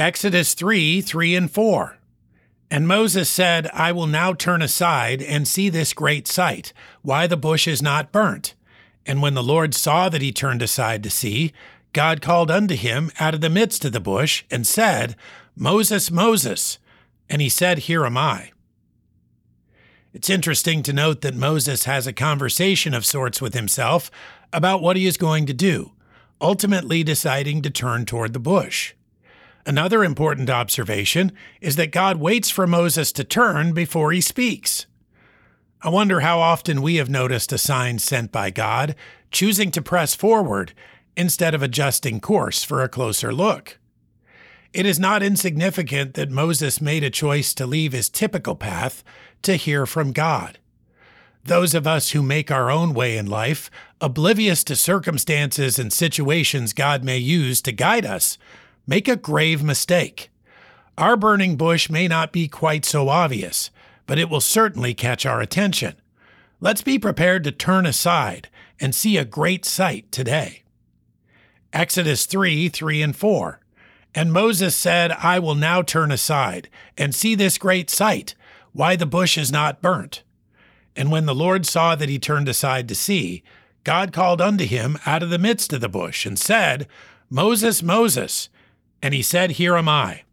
Exodus 3:3 and 4. And Moses said, I will now turn aside and see this great sight, why the bush is not burnt. And when the Lord saw that he turned aside to see, God called unto him out of the midst of the bush and said, Moses, Moses. And he said, Here am I. It's interesting to note that Moses has a conversation of sorts with himself about what he is going to do, ultimately deciding to turn toward the bush. Another important observation is that God waits for Moses to turn before he speaks. I wonder how often we have noticed a sign sent by God, choosing to press forward instead of adjusting course for a closer look. It is not insignificant that Moses made a choice to leave his typical path to hear from God. Those of us who make our own way in life, oblivious to circumstances and situations God may use to guide us, make a grave mistake. Our burning bush may not be quite so obvious, but it will certainly catch our attention. Let's be prepared to turn aside and see a great sight today. Exodus 3:3 and 4. And Moses said, I will now turn aside and see this great sight, why the bush is not burnt. And when the Lord saw that he turned aside to see, God called unto him out of the midst of the bush and said, Moses, Moses. And he said, Here am I.